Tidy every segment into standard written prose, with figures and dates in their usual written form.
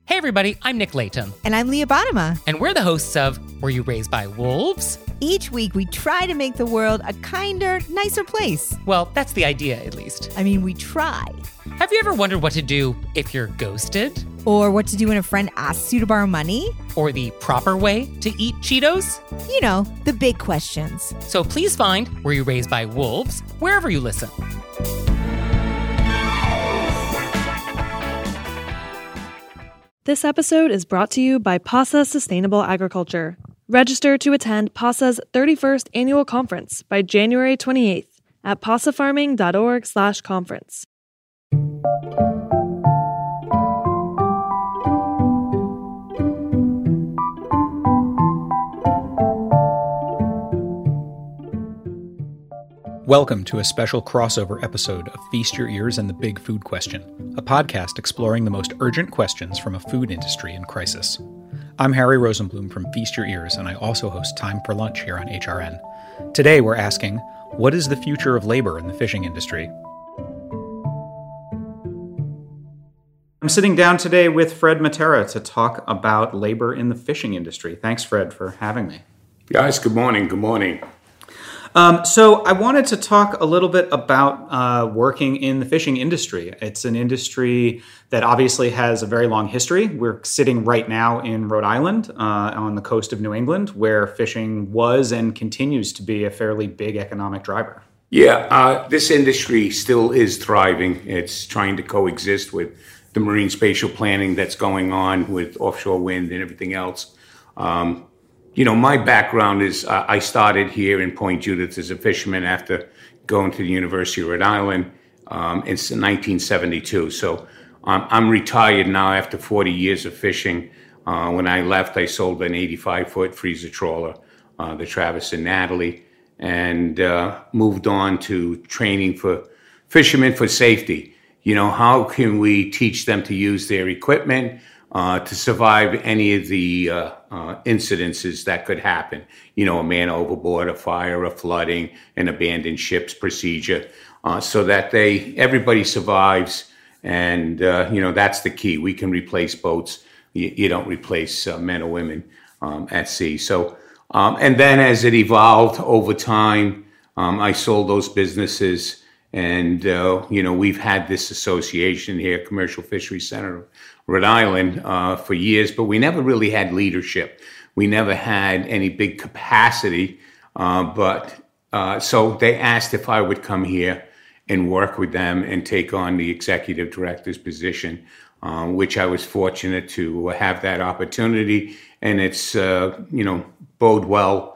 Hey everybody, I'm Nick Layton. And I'm Leah Bottima. And we're the hosts of Were You Raised by Wolves? Each week we try to make the world a kinder, nicer place. Well, that's the idea, at least. I mean, we try. Have you ever wondered what to do if you're ghosted? Or what to do when a friend asks you to borrow money? Or the proper way to eat Cheetos? You know, the big questions. So please find Were You Raised by Wolves wherever you listen. This episode is brought to you by PASA Sustainable Agriculture. Register to attend PASA's 31st Annual Conference by January 28th at pasafarming.org/conference. Welcome to a special crossover episode of Feast Your Ears and the Big Food Question, a podcast exploring the most urgent questions from a food industry in crisis. I'm Harry Rosenblum from Feast Your Ears, and I also host Time for Lunch here on HRN. Today we're asking, what is the future of labor in the fishing industry? I'm sitting down today with Fred Matera to talk about labor in the fishing industry. Thanks, Fred, for having me. Guys, good morning. Good morning. So I wanted to talk a little bit about working in the fishing industry. It's an industry that obviously has a very long history. We're sitting right now in Rhode Island on the coast of New England, where fishing was and continues to be a fairly big economic driver. Yeah, this industry still is thriving. It's trying to coexist with the marine spatial planning that's going on with offshore wind and everything else. You know, my background is I started here in Point Judith as a fisherman after going to the University of Rhode Island in 1972. So I'm retired now after 40 years of fishing. When I left, I sold an 85-foot freezer trawler, the Travis and Natalie, and moved on to training for fishermen for safety. You know, how can we teach them to use their equipment to survive any of the incidences that could happen? You know, a man overboard, a fire, a flooding, an abandoned ship's procedure, so that everybody survives. And, you know, that's the key. We can replace boats. You don't replace men or women at sea. So, and then as it evolved over time, I sold those businesses. And, you know, we've had this association here, Commercial Fisheries Center of Rhode Island, for years, but we never really had leadership. We never had any big capacity. So they asked if I would come here and work with them and take on the executive director's position, which I was fortunate to have that opportunity. And it's, you know, bode well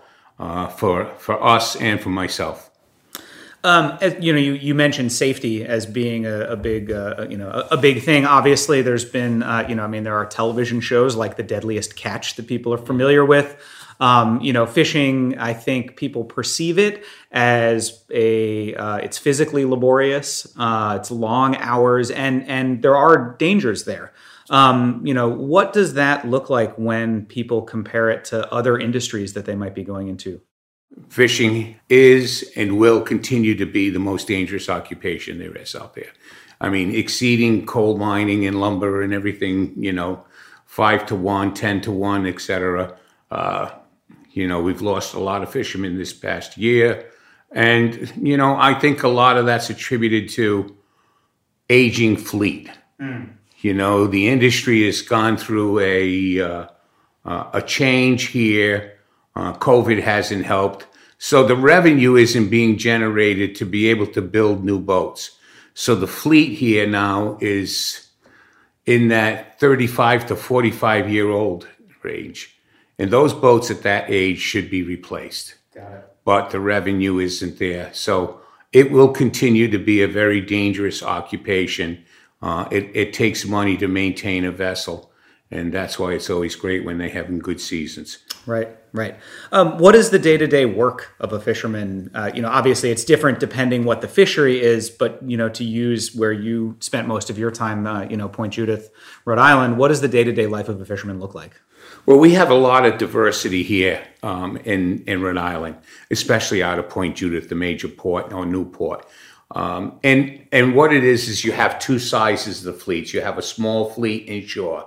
for us and for myself. You know, you mentioned safety as being a big thing. Obviously, there's been, there are television shows like The Deadliest Catch that people are familiar with. You know, fishing, I think people perceive it as it's physically laborious. It's long hours, and there are dangers there. You know, what does that look like when people compare it to other industries that they might be going into? Fishing is and will continue to be the most dangerous occupation there is out there. I mean, exceeding coal mining and lumber and everything, you know, 5-1, 10-1, et cetera. You know, we've lost a lot of fishermen this past year. And, you know, I think a lot of that's attributed to aging fleet. You know, the industry has gone through a change here. COVID hasn't helped. So the revenue isn't being generated to be able to build new boats. So the fleet here now is in that 35 to 45-year-old range. And those boats at that age should be replaced. Got it. But the revenue isn't there. So it will continue to be a very dangerous occupation. It takes money to maintain a vessel. And that's why it's always great when they have good seasons. Right. What is the day-to-day work of a fisherman? You know, obviously it's different depending what the fishery is, but, you know, to use where you spent most of your time, Point Judith, Rhode Island, what does the day-to-day life of a fisherman look like? Well, we have a lot of diversity here in Rhode Island, especially out of Point Judith, the major port or new port. And what it is you have two sizes of the fleets. You have a small fleet inshore.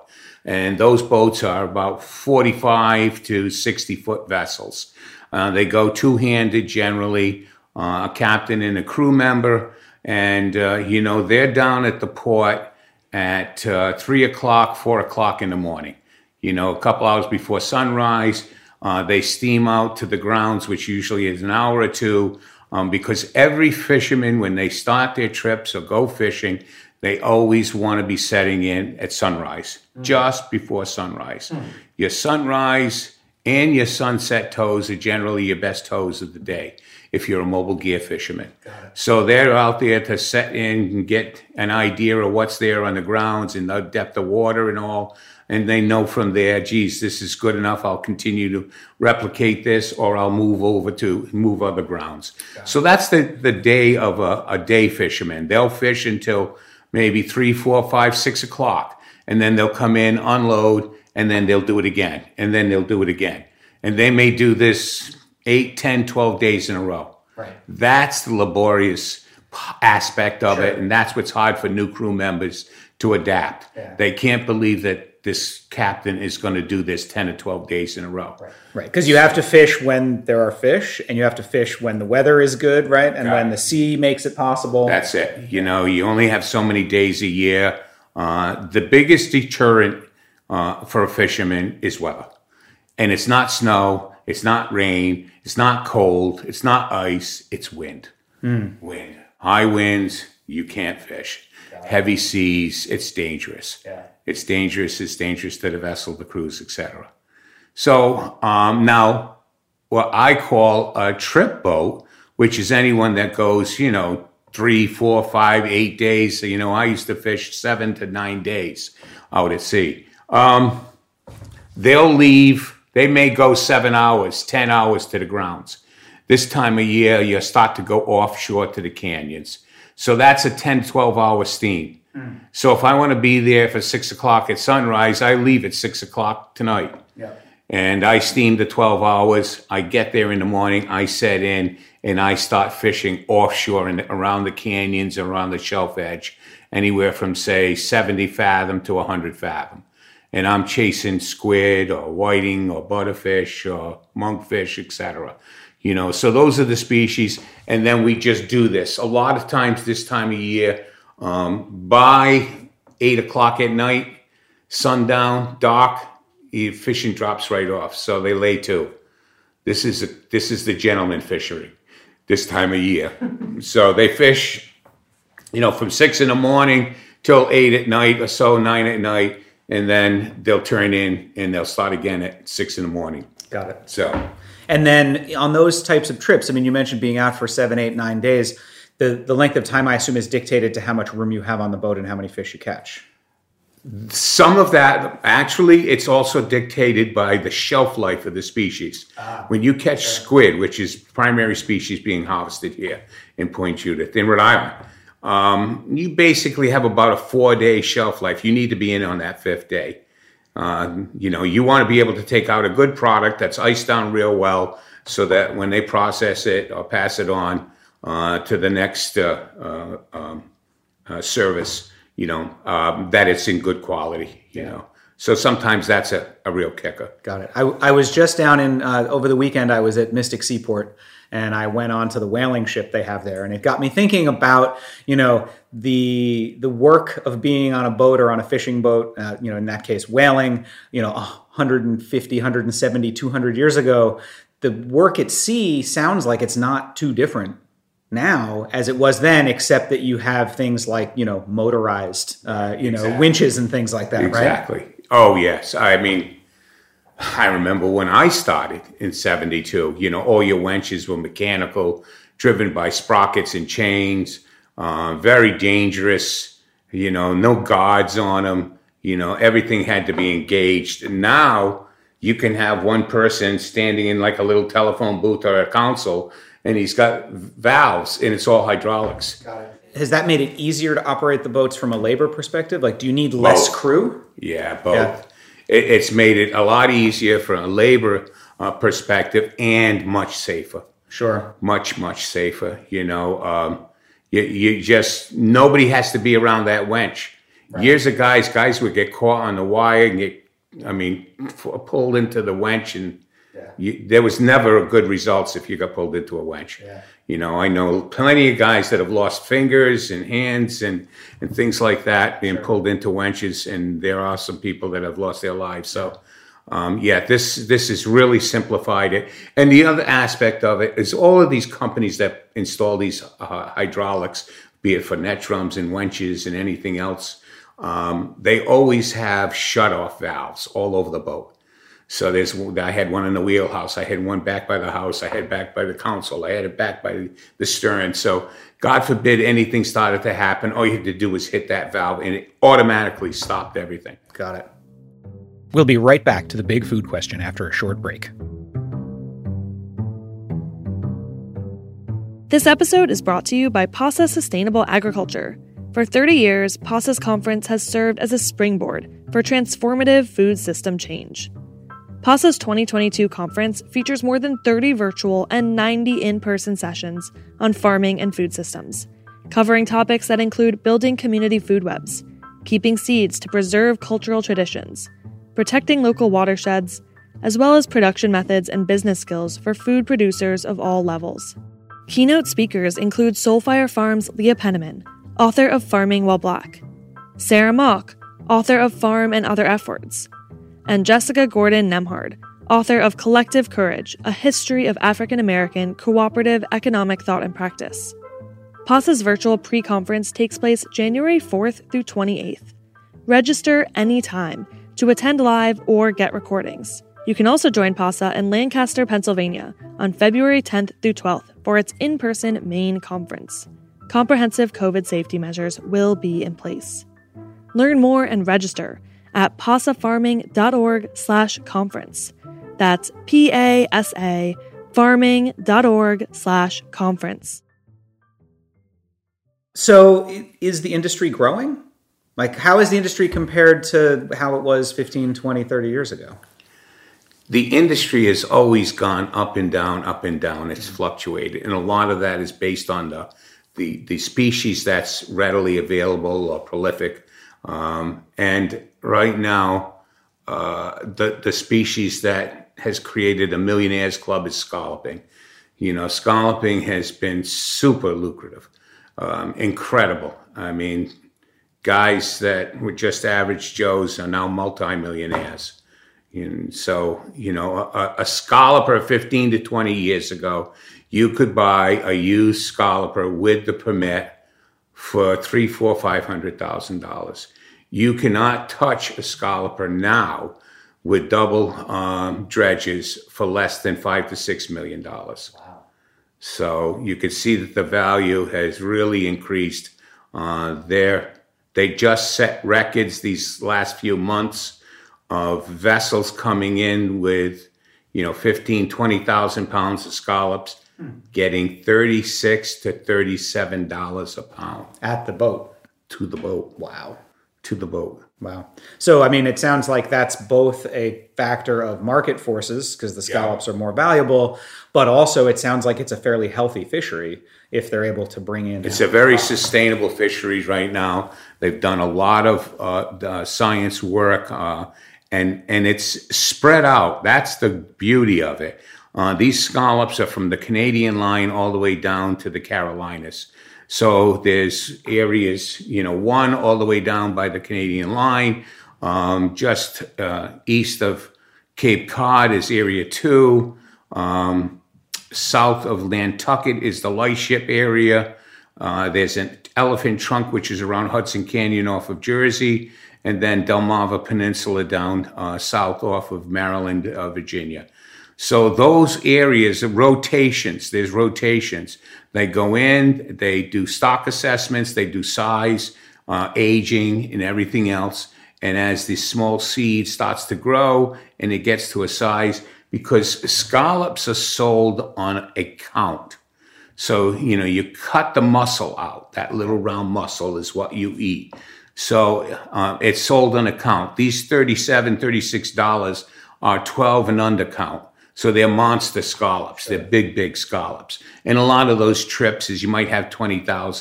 And those boats are about 45 to 60-foot vessels. They go two-handed generally, a captain and a crew member. And, they're down at the port at 3 o'clock, 4 o'clock in the morning. A couple hours before sunrise, they steam out to the grounds, which usually is an hour or two, because every fisherman, when they start their trips or go fishing, they always want to be setting in at sunrise, just before sunrise. Your sunrise and your sunset tows are generally your best tows of the day if you're a mobile gear fisherman. So they're out there to set in and get an idea of what's there on the grounds and the depth of water and all. And they know from there, geez, this is good enough. I'll continue to replicate this, or I'll move other grounds. So that's the day of a day fisherman. They'll fish until maybe 3, 4, 5, 6 o'clock. And then they'll come in, unload, and then they'll do it again. And then they'll do it again. And they may do this 8, 10, 12 days in a row. Right. That's the laborious aspect of it. And that's what's hard for new crew members to adapt. Yeah. They can't believe that this captain is going to do this 10 or 12 days in a row. Right. Because you have to fish when there are fish, and you have to fish when the weather is good, right? And when the sea makes it possible. That's it. You only have so many days a year. The biggest deterrent for a fisherman is weather. And it's not snow, it's not rain, it's not cold, it's not ice, it's wind. Wind. High winds, you can't fish. Heavy seas, it's dangerous. Yeah. It's dangerous to the vessel, the crews, etc. So now what I call a trip boat, which is anyone that goes, 3, 4, 5, 8 days. So, I used to fish 7 to 9 days out at sea. They'll leave. They may go 7 hours, 10 hours to the grounds. This time of year, you start to go offshore to the canyons. So that's a 10, 12-hour steam. So if I want to be there for 6 o'clock at sunrise, I leave at 6 o'clock tonight. Yeah. And I steam the 12 hours. I get there in the morning. I set in, and I start fishing offshore and around the canyons, around the shelf edge, anywhere from, say, 70 fathom to 100 fathom. And I'm chasing squid or whiting or butterfish or monkfish, etc. So those are the species. And then we just do this. A lot of times this time of year, by 8 o'clock at night, sundown, dark, fishing drops right off. So they lay to. This is the gentleman fishery this time of year. So they fish, from 6 in the morning till 8 at night or so, 9 at night, and then they'll turn in and they'll start again at 6 in the morning. Got it. So, and then on those types of trips, you mentioned being out for 7, 8, 9 days. The length of time, I assume, is dictated to how much room you have on the boat and how many fish you catch. Some of that, actually, it's also dictated by the shelf life of the species. When you catch squid, which is primary species being harvested here in Point Judith, in Rhode Island, you basically have about a 4-day shelf life. You need to be in on that 5th day. You want to be able to take out a good product that's iced down real well so that when they process it or pass it on to the next service, that it's in good quality, So sometimes that's a real kicker. Got it. I was just down in, over the weekend, I was at Mystic Seaport, and I went on to the whaling ship they have there. And it got me thinking about, the work of being on a boat or on a fishing boat, in that case, whaling, 150, 170, 200 years ago. The work at sea sounds like it's not too different now as it was then, except that you have things like, motorized, exactly. Winches and things like that, exactly. Right? Oh, yes. I remember when I started in 72, all your winches were mechanical, driven by sprockets and chains, very dangerous, no guards on them, everything had to be engaged. And now you can have one person standing in like a little telephone booth or a console, and he's got valves, and it's all hydraulics. Got it. Has that made it easier to operate the boats from a labor perspective? Like, do you need less crew? Yeah, both. Yeah. It's made it a lot easier from a labor perspective and much safer. Sure. Much, much safer. You just, nobody has to be around that winch. Years of guys would get caught on the wire and pulled into the wench, and there was never good results if you got pulled into a wench. I know plenty of guys that have lost fingers and hands and things like that being pulled into wenches, and there are some people that have lost their lives. So, this has really simplified it. And the other aspect of it is all of these companies that install these hydraulics, be it for net drums and wenches and anything else, they always have shutoff valves all over the boat. So I had one in the wheelhouse, I had one back by the house, I had back by the console, I had it back by the stern. So God forbid anything started to happen, all you had to do was hit that valve and it automatically stopped everything. Got it. We'll be right back to the big food question after a short break. This episode is brought to you by PASA Sustainable Agriculture. For 30 years, PASA's conference has served as a springboard for transformative food system change. PASA's 2022 conference features more than 30 virtual and 90 in-person sessions on farming and food systems, covering topics that include building community food webs, keeping seeds to preserve cultural traditions, protecting local watersheds, as well as production methods and business skills for food producers of all levels. Keynote speakers include Soulfire Farms' Leah Penniman, author of Farming While Black, Sarah Mock, author of Farm and Other F Words, and Jessica Gordon Nemhard, author of Collective Courage, A History of African American Cooperative Economic Thought and Practice. PASA's virtual pre-conference takes place January 4th through 28th. Register anytime to attend live or get recordings. You can also join PASA in Lancaster, Pennsylvania on February 10th through 12th for its in-person main conference. Comprehensive COVID safety measures will be in place. Learn more and register at pasafarming.org/conference. That's PASA farming.org/conference. So is the industry growing? Like, how is the industry compared to how it was 15, 20, 30 years ago? The industry has always gone up and down, up and down. It's fluctuated. And a lot of that is based on the species that's readily available or prolific. And right now, the species that has created a millionaires club is scalloping. Scalloping has been super lucrative, incredible. I mean, guys that were just average Joes are now multimillionaires. And so, a scalloper 15 to 20 years ago, you could buy a used scalloper with the permit for $300,000, $400,000, $500,000. You cannot touch a scalloper now with double dredges for less than $5 to $6 million. Wow. So you can see that the value has really increased. They just set records these last few months of vessels coming in with, 15, 20,000 pounds of scallops, getting $36 to $37 a pound. At the boat? To the boat. Wow. To the boat. Wow. So, it sounds like that's both a factor of market forces because the scallops are more valuable, but also it sounds like it's a fairly healthy fishery if they're able to bring in. It's a very sustainable fishery right now. They've done a lot of science work, and it's spread out. That's the beauty of it. These scallops are from the Canadian line all the way down to the Carolinas. So there's areas, one all the way down by the Canadian line, just east of Cape Cod is Area 2. South of Nantucket is the Lightship area. There's an Elephant Trunk, which is around Hudson Canyon off of Jersey, and then Delmarva Peninsula down south off of Maryland, Virginia. So those areas, there's rotations. They go in, they do stock assessments, they do size, aging, and everything else. And as the small seed starts to grow and it gets to a size, because scallops are sold on a count. So, you cut the muscle out. That little round muscle is what you eat. So it's sold on a count. These $37, $36 are 12 and under count. So they're monster scallops. They're big, big scallops. And a lot of those trips is you might have 20,000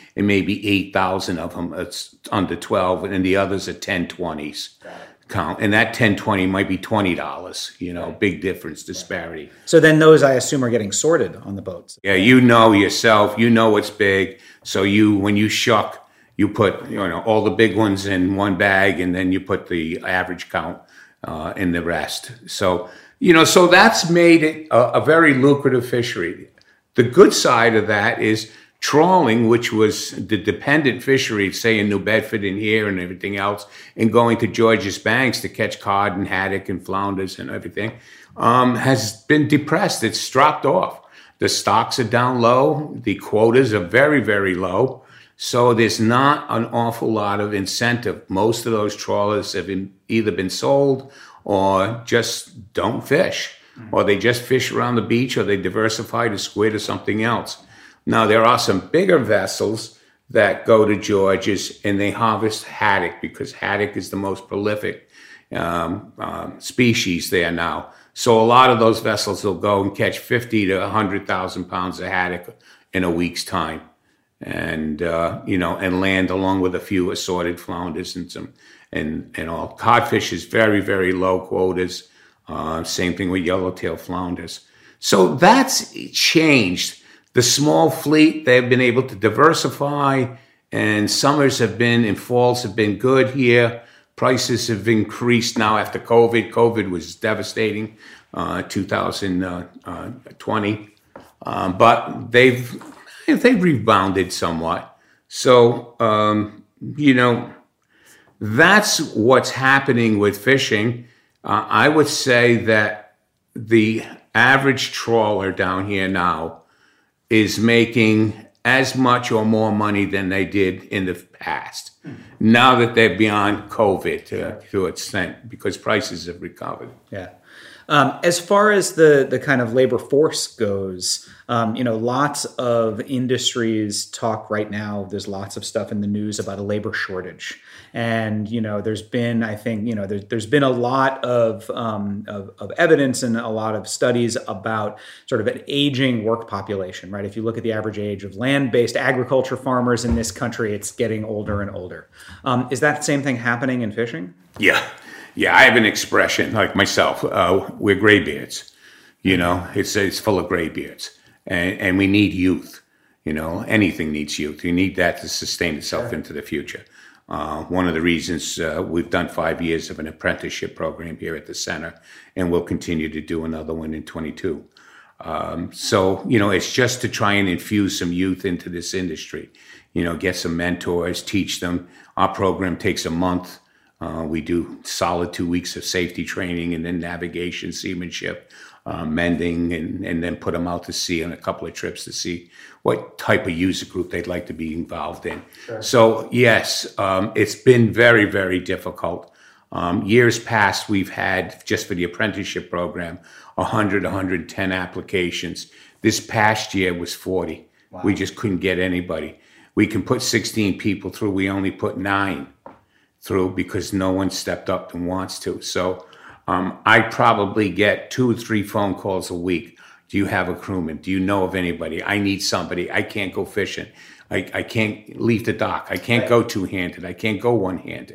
and maybe 8,000 of them it's under 12, and the others are 1020s. Count, and that 1020 might be $20. Big difference, disparity. So then those, I assume, are getting sorted on the boats. Yeah, yourself, what's big. So when you shuck, you put all the big ones in one bag, and then you put the average count in the rest. So so that's made it a very lucrative fishery. The good side of that is trawling, which was the dependent fishery, say in New Bedford and here and everything else, and going to Georges Banks to catch cod and haddock and flounders and everything, has been depressed. It's dropped off. The stocks are down low. The quotas are very, very low. So there's not an awful lot of incentive. Most of those trawlers have either been sold or just don't fish, or they just fish around the beach, or they diversify to squid or something else. Now, there are some bigger vessels that go to Georges and they harvest haddock, because haddock is the most prolific species there now. So a lot of those vessels will go and catch 50 to 100,000 pounds of haddock in a week's time, and and land along with a few assorted flounders and some and all. Codfish is very, very low quotas. Same thing with yellowtail flounders. So that's changed. The small fleet, they've been able to diversify, and summers and falls have been good here. Prices have increased now after COVID. COVID was devastating, 2020. But they've rebounded somewhat. So, that's what's happening with fishing. I would say that the average trawler down here now is making as much or more money than they did in the past. Now that they're beyond COVID to an extent, because prices have recovered. Yeah. As far as the kind of labor force goes, lots of industries talk right now. There's lots of stuff in the news about a labor shortage. And, there's been, I think, there's been a lot of evidence and a lot of studies about sort of an aging work population, right? If you look at the average age of land-based agriculture farmers in this country, it's getting older and older. Is that the same thing happening in fishing? Yeah. Yeah, I have an expression like myself. We're graybeards, it's full of graybeards, and we need youth. Anything needs youth. You need that to sustain itself into the future. One of the reasons we've done 5 years of an apprenticeship program here at the center, and we'll continue to do another one in 22. So, it's just to try and infuse some youth into this industry, get some mentors, teach them. Our program takes a month. We do solid 2 weeks of safety training, and then navigation, seamanship, mending, and then put them out to sea on a couple of trips to see what type of user group they'd like to be involved in. Sure. So yes, it's been very, very difficult. Years past, we've had, just for the apprenticeship program, 110 applications. This past year was 40. Wow. We just couldn't get anybody. We can put 16 people through. We only put 9 through because no one stepped up and wants to. So I probably get 2 or 3 phone calls a week. Do you have a crewman? Do you know of anybody? I need somebody. I can't go fishing. I can't leave the dock. I can't go two-handed. I can't go one-handed.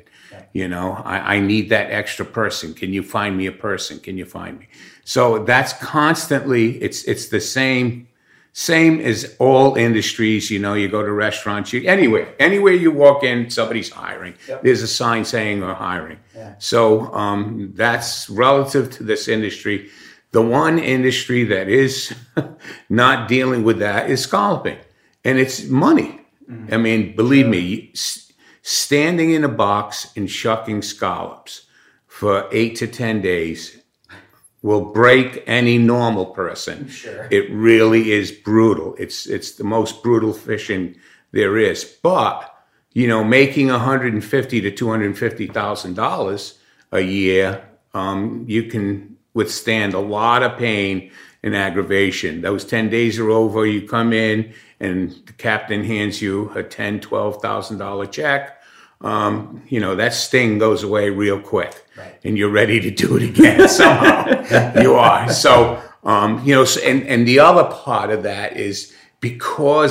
I need that extra person. Can you find me a person? Can you find me? So that's constantly, it's the same as all industries. You go to restaurants, anywhere you walk in, somebody's hiring. Yep. There's a sign saying we're hiring. Yeah. So that's relative to this industry. The one industry that is not dealing with that is scalloping, and it's money. Mm-hmm. I mean, believe me, standing in a box and shucking scallops for 8 to 10 days will break any normal person. Sure. It really is brutal. It's the most brutal fishing there is. But, making $150,000 to $250,000 a year, you can withstand a lot of pain and aggravation. Those 10 days are over. You come in and the captain hands you a $10,000, $12,000 check. That sting goes away real quick, right, and you're ready to do it again somehow. You are. So, and the other part of that is because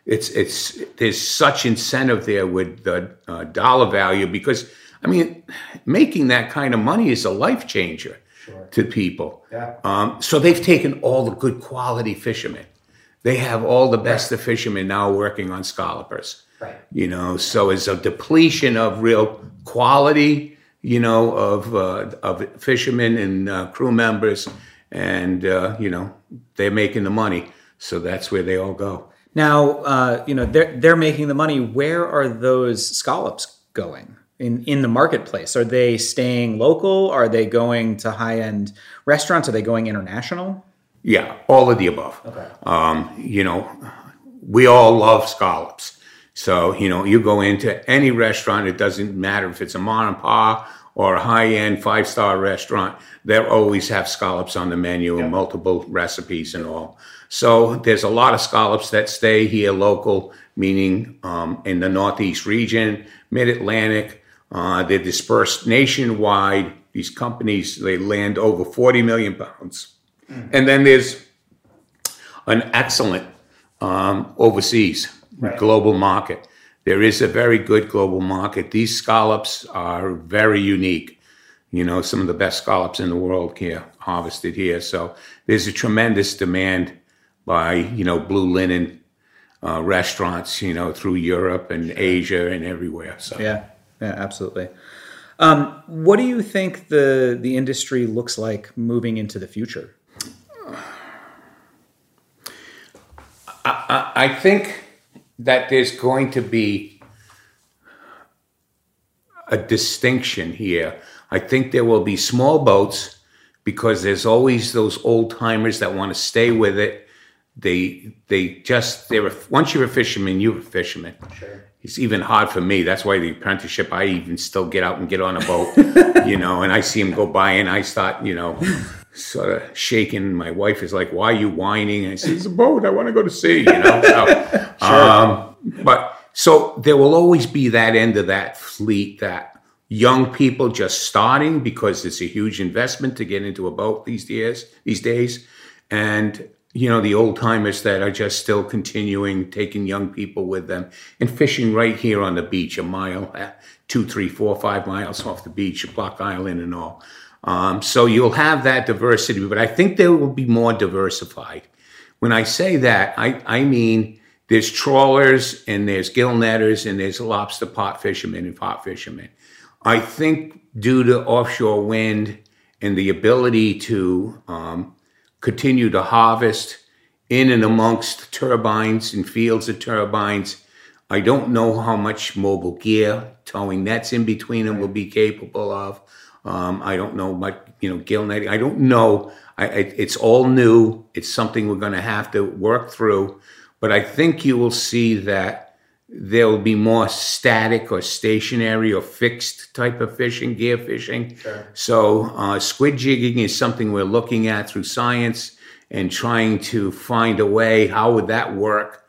there's such incentive there with the dollar value because, I mean, making that kind of money is a life changer to people. Yeah. So they've taken all the good quality fishermen. They have all the best of fishermen now working on scallopers. Right. You know, so it's a depletion of real quality, you know, of fishermen and crew members, and you know, they're making the money. So that's where they all go. Now, you know, they're making the money. Where are those scallops going in the marketplace? Are they staying local? Are they going to high-end restaurants? Are they going international? Yeah, all of the above. Okay. You know, we all love scallops. So, you know, you go into any restaurant, it doesn't matter if it's a mom and pop or a high-end 5-star restaurant, they'll always have scallops on the menu and multiple recipes and all. So there's a lot of scallops that stay here local, meaning in the Northeast region, Mid-Atlantic. They're dispersed nationwide. These companies, they land over 40 million pounds. And then there's an excellent overseas global market. There is a very good global market. These scallops are very unique. You know, some of the best scallops in the world here, harvested here. So there's a tremendous demand by, you know, Blue Linen restaurants, you know, through Europe and Asia and everywhere. So yeah, absolutely. What do you think the industry looks like moving into the future? I think that there's going to be a distinction here. I think there will be small boats because there's always those old timers that want to stay with it. Once you're a fisherman, you're a fisherman. Sure. It's even hard for me. That's why the apprenticeship, I even still get out and get on a boat, you know, and I see them go by and I start, you know, sort of shaking. My wife is like, "Why are you whining?" And I say, "It's a boat. I want to go to sea," you know. So, sure. But so there will always be that end of that fleet, that young people just starting because it's a huge investment to get into a boat these days, and you know, the old timers that are just still continuing, taking young people with them and fishing right here on the beach, a mile, 2, 3, 4, 5 miles off the beach, Block Island and all. So you'll have that diversity, but I think they will be more diversified. When I say that, I mean there's trawlers and there's gill netters and there's lobster pot fishermen and pot fishermen. I think due to offshore wind and the ability to continue to harvest in and amongst turbines and fields of turbines, I don't know how much mobile gear, towing nets in between them will be capable of. I don't know much, you know, gill netting. I don't know. It's all new. It's something we're going to have to work through. But I think you will see that there will be more static or stationary or fixed type of fishing, gear fishing. Sure. So squid jigging is something we're looking at through science and trying to find a way, how would that work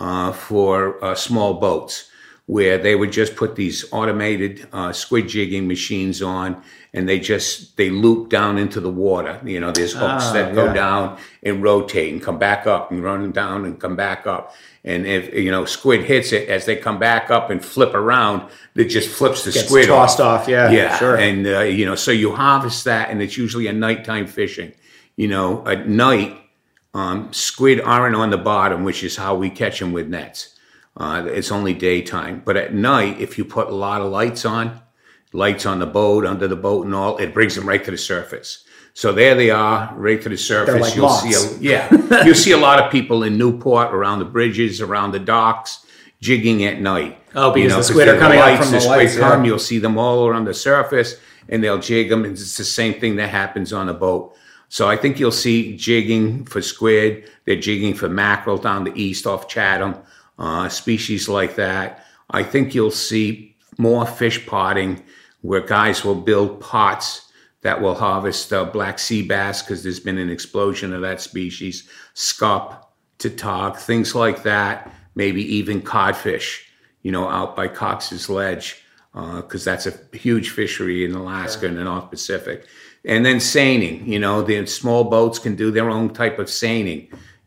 for small boats, where they would just put these automated squid jigging machines on and they loop down into the water. You know, there's hooks that go down and rotate and come back up and run down and come back up. And if, you know, squid hits it, as they come back up and flip around, it just flips the squid tossed off. Yeah, sure. And, you know, so you harvest that, and it's usually a nighttime fishing. You know, at night, squid aren't on the bottom, which is how we catch them with nets. It's only daytime. But at night, if you put a lot of lights on the boat, under the boat and all, it brings them right to the surface. So there they are, right to the surface. They're like moths. You'll see a lot of people in Newport, around the bridges, around the docks, jigging at night. Oh, because the squid are coming out from the lights. You'll see them all around the surface, and they'll jig them. It's the same thing that happens on a boat. So I think you'll see jigging for squid. They're jigging for mackerel down the east off Chatham, species like that. I think you'll see more fish potting, where guys will build pots that will harvest black sea bass, because there's been an explosion of that species, scup, tautog, things like that, maybe even codfish, you know, out by Cox's Ledge, because that's a huge fishery in Alaska and the North Pacific. And then seining, you know, the small boats can do their own type of seining.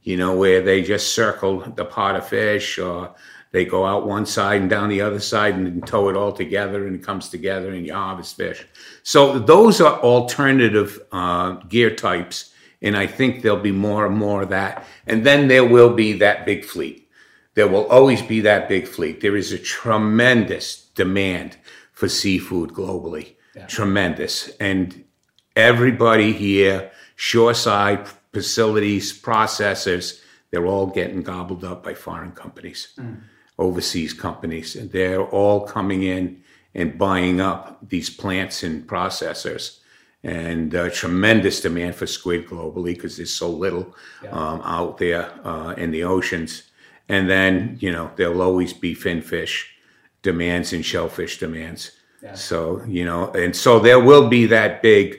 where they just circle the pot of fish, or they go out one side and down the other side and then tow it all together, and it comes together and you harvest fish. So those are alternative gear types, and I think there'll be more and more of that. And then there will be that big fleet. There will always be that big fleet. There is a tremendous demand for seafood globally, tremendous. And everybody here, shoreside facilities, processors, they're all getting gobbled up by foreign companies, overseas companies. And they're all coming in and buying up these plants and processors. And tremendous demand for squid globally because there's so little out there in the oceans. And then, there'll always be finfish demands and shellfish demands. Yeah. So, and so there will be that big,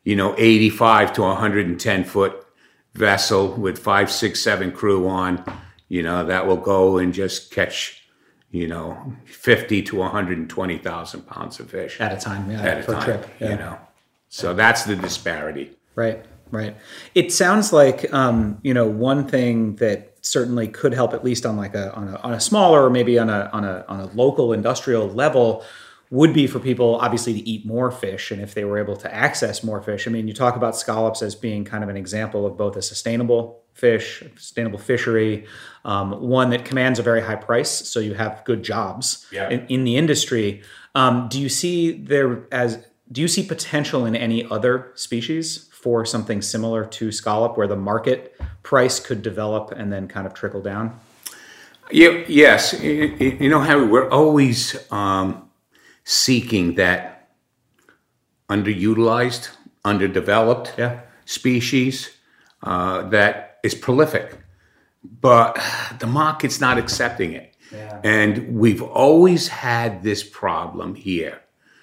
85 to 110 foot vessel with 5, 6, 7 crew on, that will go and just catch, 50 to 120,000 pounds of fish at a time. Yeah, at a time, trip. So that's the disparity. Right. It sounds like, one thing that certainly could help, at least on on a smaller, or maybe on a local industrial level, would be for people obviously to eat more fish. And if they were able to access more fish, I mean, you talk about scallops as being kind of an example of both a sustainable fishery, one that commands a very high price, so you have good jobs in the industry. Do you see potential in any other species for something similar to scallop, where the market price could develop and then kind of trickle down? Yes. Harry, we're always seeking that underutilized, underdeveloped species that is prolific, but the market's not accepting it. Yeah. And we've always had this problem here.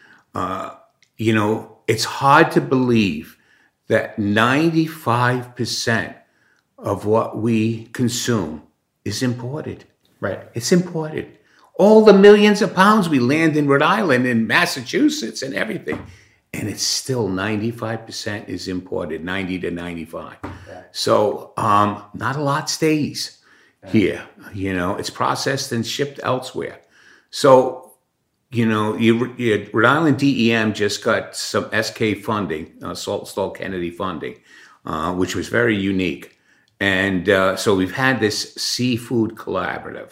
It's hard to believe that 95% of what we consume is imported. Right. It's imported. All the millions of pounds we land in Rhode Island and Massachusetts and everything, and it's still 95% is imported, 90 to 95. Yeah. So not a lot stays here. It's processed and shipped elsewhere. So, Rhode Island DEM just got some SK funding, Salt Kennedy funding, which was very unique. And so we've had this seafood collaborative.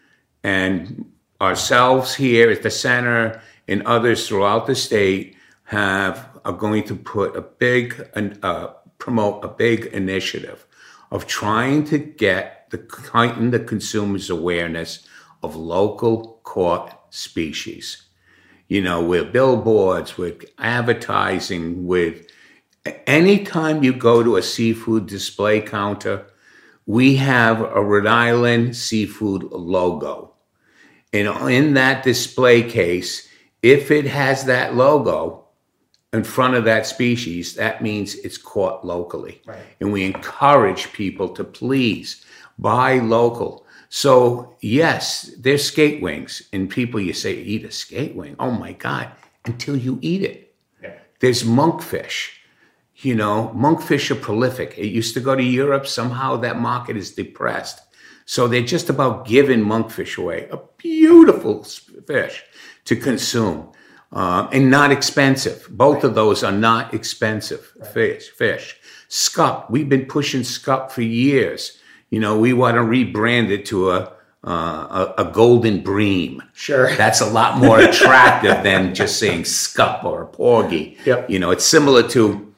And ourselves here at the center and others throughout the state are going to put promote a big initiative of trying to heighten the consumer's awareness of local caught species. With billboards, with advertising, with anytime you go to a seafood display counter, we have a Rhode Island seafood logo. And in that display case, if it has that logo in front of that species, that means it's caught locally. Right. And we encourage people to please buy local. So yes, there's skate wings, and people, you say, eat a skate wing. Oh my God, until you eat it. Yeah. There's monkfish. Monkfish are prolific. It used to go to Europe. Somehow that market is depressed. So they're just about giving monkfish away, a beautiful fish to consume, and not expensive. Both of those are not expensive fish. Scup, we've been pushing scup for years. We want to rebrand it to a golden bream. Sure. That's a lot more attractive than just saying scup or a porgy. Yep. It's similar to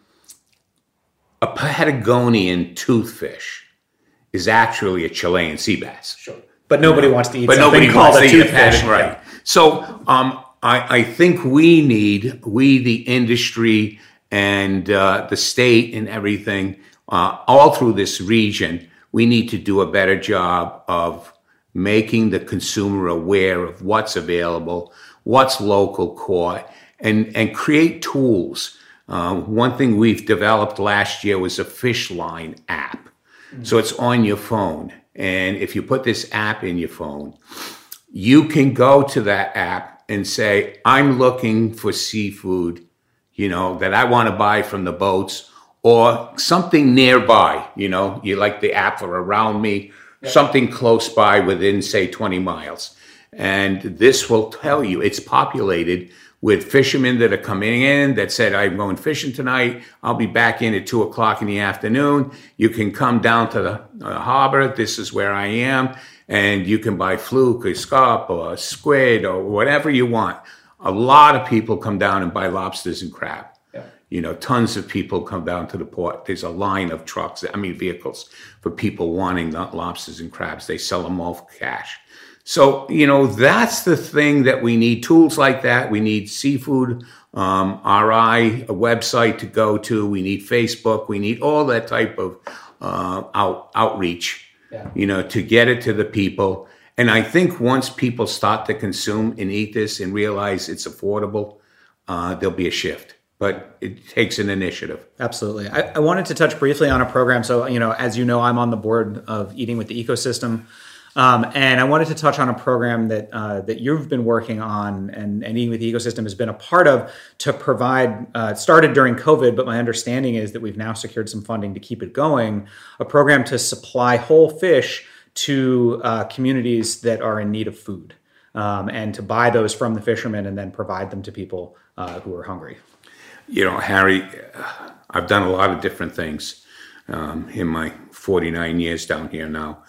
a Patagonian toothfish is actually a Chilean sea bass. Sure. But nobody wants to eat something called a toothfish. Right. So I think we, the industry and the state and everything, all through this region, we need to do a better job of making the consumer aware of what's available, what's local caught, and create tools. One thing we've developed last year was a fish line app. Mm-hmm. So it's on your phone. And if you put this app in your phone, you can go to that app and say, I'm looking for seafood, that I want to buy from the boats or something nearby. You know, you like the app or around me, something close by within, say, 20 miles. And this will tell you it's populated with fishermen that are coming in that said, I'm going fishing tonight. I'll be back in at 2 o'clock in the afternoon. You can come down to the harbor. This is where I am. And you can buy fluke or scarp or squid or whatever you want. A lot of people come down and buy lobsters and crab. Yeah. You know, tons of people come down to the port. There's a line of trucks, vehicles for people wanting lobsters and crabs. They sell them all for cash. So, you know, that's the thing that we need, tools like that. We need Seafood RI, a website to go to. We need Facebook. We need all that type of outreach, you know, to get it to the people. And I think once people start to consume and eat this and realize it's affordable, there'll be a shift. But it takes an initiative. Absolutely. I wanted to touch briefly on a program. So, you know, as you know, I'm on the board of Eating with the Ecosystem. And I wanted to touch on a program that you've been working on and Eating with the Ecosystem has been a part of to provide, started during COVID, but my understanding is that we've now secured some funding to keep it going, a program to supply whole fish to communities that are in need of food and to buy those from the fishermen and then provide them to people who are hungry. You know, Harry, I've done a lot of different things in my 49 years down here now.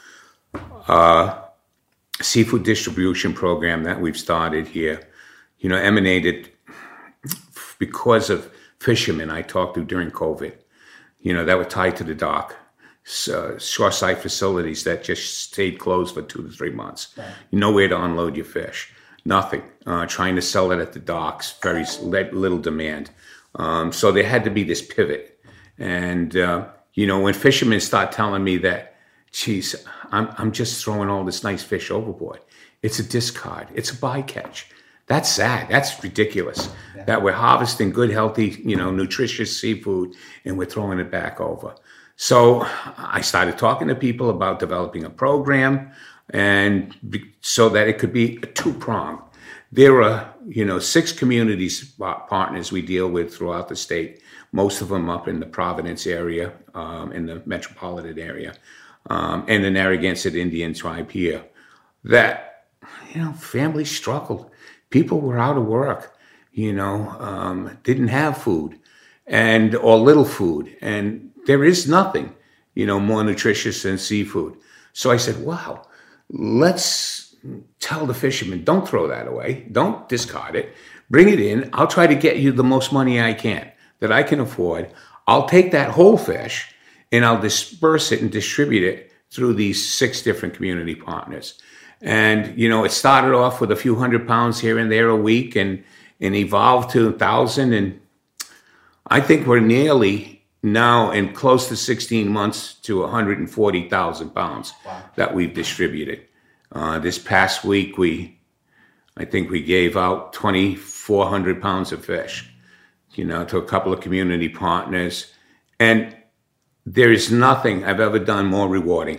Seafood distribution program that we've started here, you know, emanated because of fishermen I talked to during COVID, you know, that were tied to the dock. Shoreside facilities that just stayed closed for 2 to 3 months. Right. Nowhere to unload your fish. Nothing. Trying to sell it at the docks, very little demand. So there had to be this pivot. And, you know, when fishermen start telling me that, geez, I'm just throwing all this nice fish overboard. It's a discard. It's a bycatch. That's sad. That's ridiculous. Yeah. That we're harvesting good, healthy, you know, nutritious seafood and we're throwing it back over. So I started talking to people about developing a program and so that it could be a two-pronged. There are, you know, 6 communities partners we deal with throughout the state, most of them up in the Providence area, in the metropolitan area, and the Narragansett Indian tribe here, that, you know, families struggled. People were out of work, you know, didn't have food or little food. And there is nothing, you know, more nutritious than seafood. So I said, wow, let's tell the fishermen, don't throw that away. Don't discard it. Bring it in. I'll try to get you the most money I can, that I can afford. I'll take that whole fish and I'll disperse it and distribute it through these 6 different community partners. And, you know, it started off with a few hundred pounds here and there a week and evolved to 1,000. And I think we're nearly now in close to 16 months to 140,000 pounds that we've distributed. This past week, I think we gave out 2,400 pounds of fish, you know, to a couple of community partners. And there is nothing I've ever done more rewarding.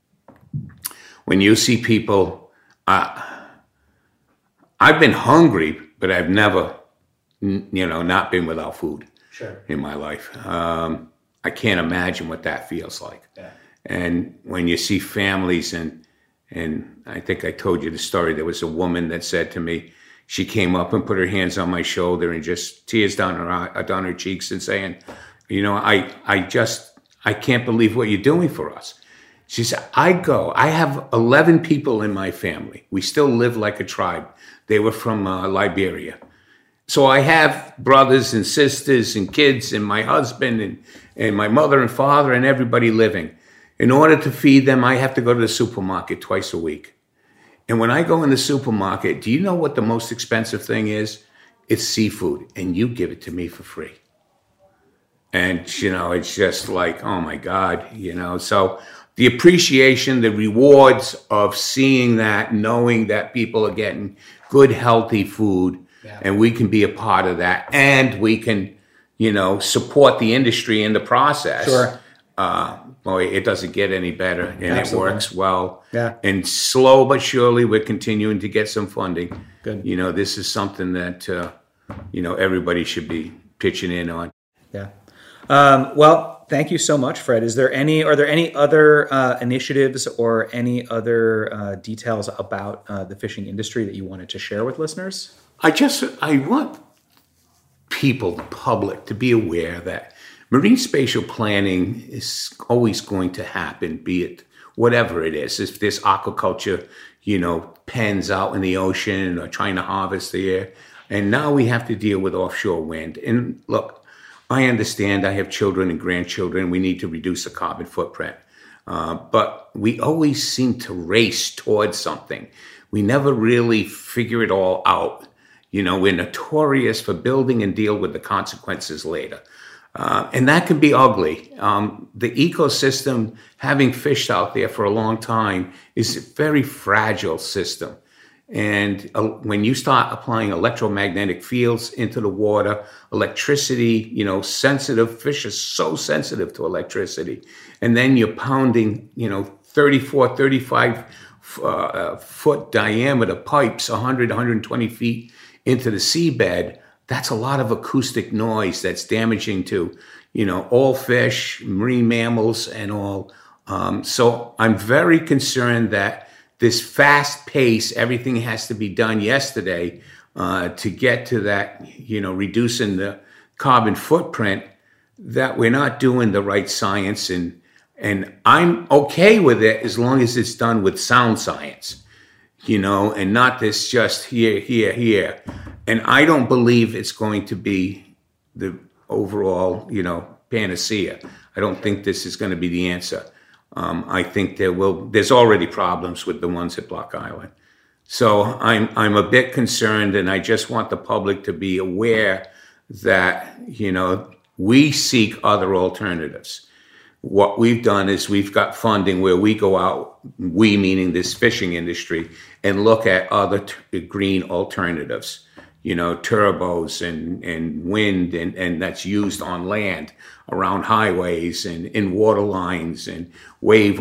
When you see people, I've been hungry, but I've never, you know, not been without food in my life. I can't imagine what that feels like. Yeah. And when you see families, and I think I told you the story, there was a woman that said to me, she came up and put her hands on my shoulder and just tears down her cheeks and saying, you know, I can't believe what you're doing for us. She said, I have 11 people in my family. We still live like a tribe. They were from Liberia. So I have brothers and sisters and kids and my husband and my mother and father and everybody living. In order to feed them, I have to go to the supermarket twice a week. And when I go in the supermarket, do you know what the most expensive thing is? It's seafood, and you give it to me for free. And, you know, it's just like, oh, my God, you know. So the appreciation, the rewards of seeing that, knowing that people are getting good, healthy food, and we can be a part of that, and we can, you know, support the industry in the process. Sure. Boy, it doesn't get any better, and Absolutely. It works well. Yeah. And slow but surely, we're continuing to get some funding. Good. You know, this is something that, you know, everybody should be pitching in on. Yeah. Well, thank you so much, Fred. Are there any other initiatives or any other details about the fishing industry that you wanted to share with listeners? I want people, the public, to be aware that marine spatial planning is always going to happen, be it whatever it is. If there's aquaculture, pens out in the ocean or trying to harvest the air. And now we have to deal with offshore wind. And look, I understand, I have children and grandchildren. We need to reduce the carbon footprint. But we always seem to race towards something. We never really figure it all out. We're notorious for building and deal with the consequences later. And that can be ugly. The ecosystem, having fished out there for a long time, is a very fragile system. And when you start applying electromagnetic fields into the water, electricity, sensitive, fish are so sensitive to electricity. And then you're pounding, 34, 35 foot diameter pipes, 100, 120 feet into the seabed. That's a lot of acoustic noise that's damaging to, all fish, marine mammals, and all. So I'm very concerned that this fast pace, everything has to be done yesterday to get to that, reducing the carbon footprint, that we're not doing the right science. And I'm okay with it as long as it's done with sound science, and not this just here. And I don't believe it's going to be the overall, panacea. I don't think this is going to be the answer. I think there's already problems with the ones at Block Island. So I'm a bit concerned, and I just want the public to be aware that, we seek other alternatives. What we've done is we've got funding where we go out, we meaning this fishing industry, and look at other green alternatives, turbos and wind, and that's used on land around highways and in water lines and wave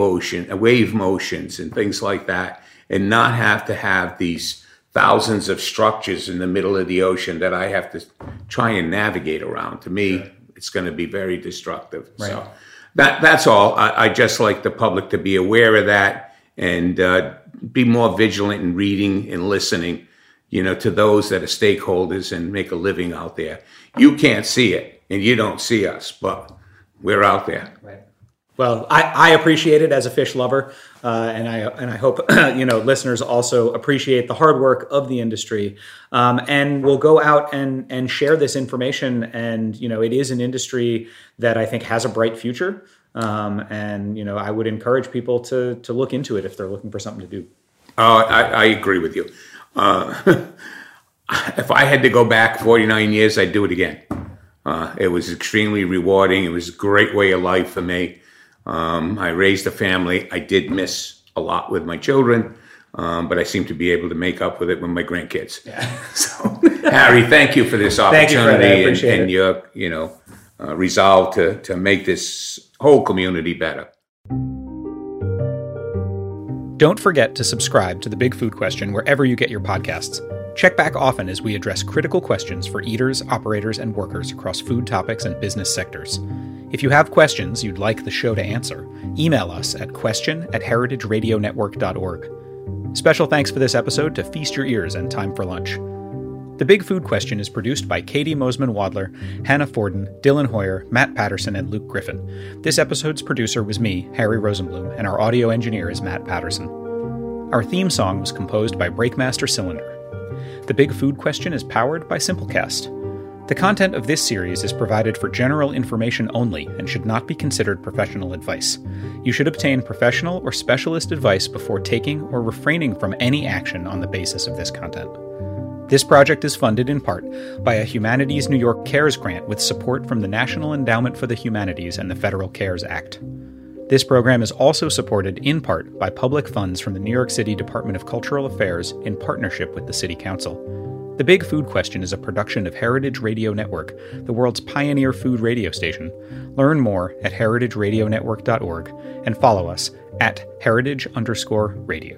motions and things like that, and not have to have these thousands of structures in the middle of the ocean that I have to try and navigate around. To me, it's going to be very destructive. Right. So that's all. I just like the public to be aware of that and be more vigilant in reading and listening, to those that are stakeholders and make a living out there. You can't see it and you don't see us, but we're out there. Right. Well, I appreciate it as a fish lover, and I hope listeners also appreciate the hard work of the industry, and we'll go out and share this information. And it is an industry that I think has a bright future, and I would encourage people to look into it if they're looking for something to do. I agree with you. If I had to go back 49 years, I'd do it again. It was extremely rewarding. It was a great way of life for me. I raised a family. I did miss a lot with my children, but I seem to be able to make up with it with my grandkids. Yeah. So, Harry, thank you for this opportunity. Thank you, Fred. I appreciate and your resolve to make this whole community better. Don't forget to subscribe to The Big Food Question wherever you get your podcasts. Check back often as we address critical questions for eaters, operators, and workers across food topics and business sectors. If you have questions you'd like the show to answer, email us at question@heritageradionetwork.org. Special thanks for this episode to Feast Your Ears and Time for Lunch. The Big Food Question is produced by Katie Mosman-Wadler, Hannah Forden, Dylan Hoyer, Matt Patterson, and Luke Griffin. This episode's producer was me, Harry Rosenblum, and our audio engineer is Matt Patterson. Our theme song was composed by Breakmaster Cylinder. The Big Food Question is powered by Simplecast. The content of this series is provided for general information only and should not be considered professional advice. You should obtain professional or specialist advice before taking or refraining from any action on the basis of this content. This project is funded in part by a Humanities New York Cares grant with support from the National Endowment for the Humanities and the Federal CARES Act. This program is also supported in part by public funds from the New York City Department of Cultural Affairs in partnership with the City Council. The Big Food Question is a production of Heritage Radio Network, the world's pioneer food radio station. Learn more at heritageradionetwork.org and follow us at heritage_radio.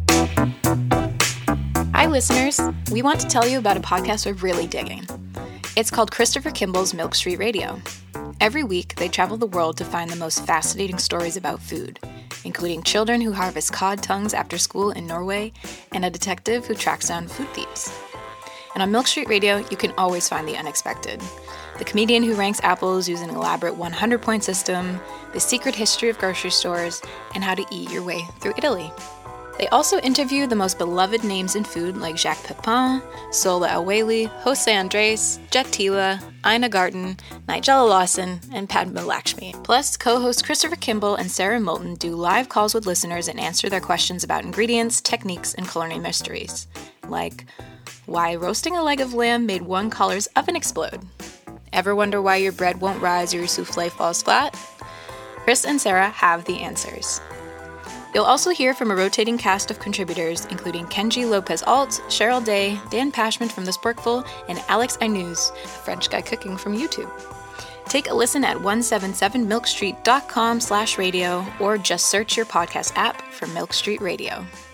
Hi, listeners. We want to tell you about a podcast we're really digging. It's called Christopher Kimball's Milk Street Radio. Every week, they travel the world to find the most fascinating stories about food, including children who harvest cod tongues after school in Norway and a detective who tracks down food thieves. And on Milk Street Radio, you can always find the unexpected. The comedian who ranks apples using an elaborate 100-point system, the secret history of grocery stores, and how to eat your way through Italy. They also interview the most beloved names in food like Jacques Pepin, Sola El-Waylly, Jose Andres, Jet Tila, Ina Garten, Nigella Lawson, and Padma Lakshmi. Plus, co-hosts Christopher Kimball and Sarah Moulton do live calls with listeners and answer their questions about ingredients, techniques, and culinary mysteries. Like, why roasting a leg of lamb made one caller's oven explode? Ever wonder why your bread won't rise or your souffle falls flat? Chris and Sarah have the answers. You'll also hear from a rotating cast of contributors, including Kenji Lopez-Alt, Cheryl Day, Dan Pashman from The Sporkful, and Alex Aynouz, a French guy cooking from YouTube. Take a listen at 177milkstreet.com/radio or just search your podcast app for Milk Street Radio.